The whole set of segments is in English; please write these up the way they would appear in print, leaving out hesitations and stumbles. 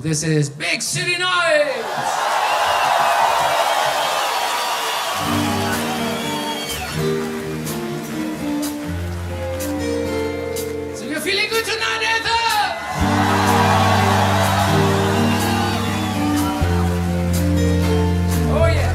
This is Big City Nights. So you're feeling good tonight, Ether? Oh yeah.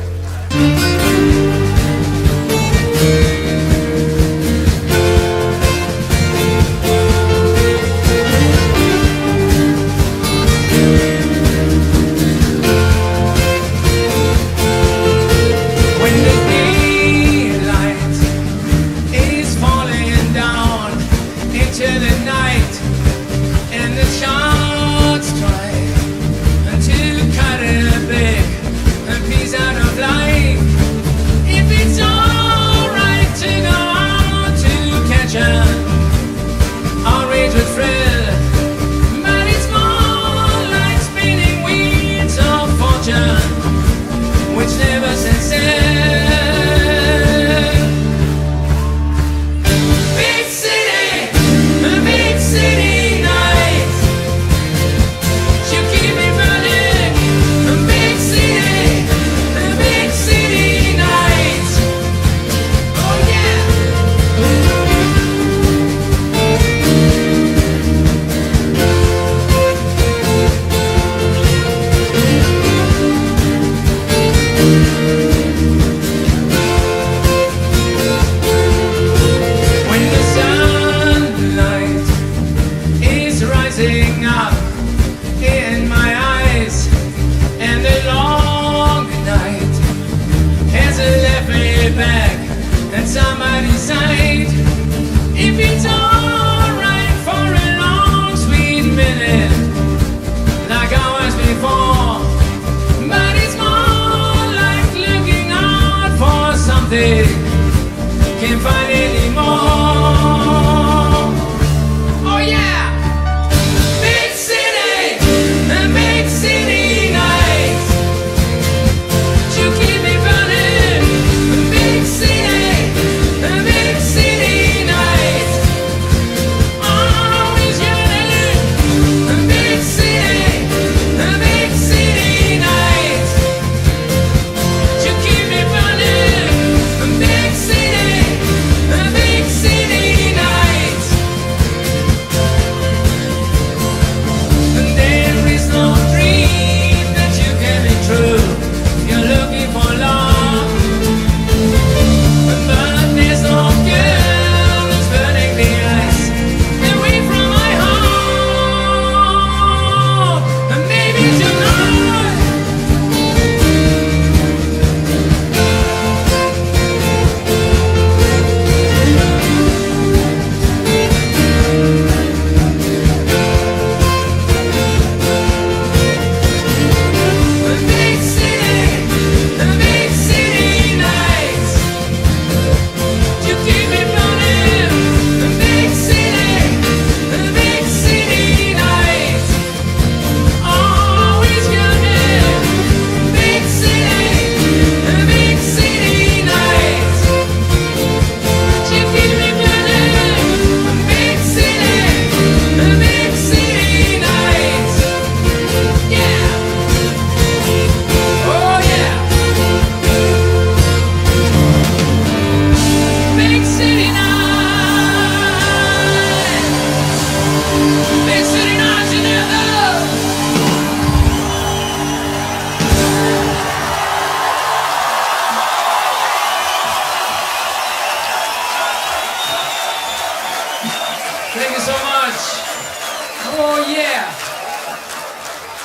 Up in my eyes, and the long night hasn't left me back at somebody's side. If it's alright for a long sweet minute, like I was before, but it's more like looking out for something, can't find anymore. Oh yeah. Thank you so much. Oh yeah.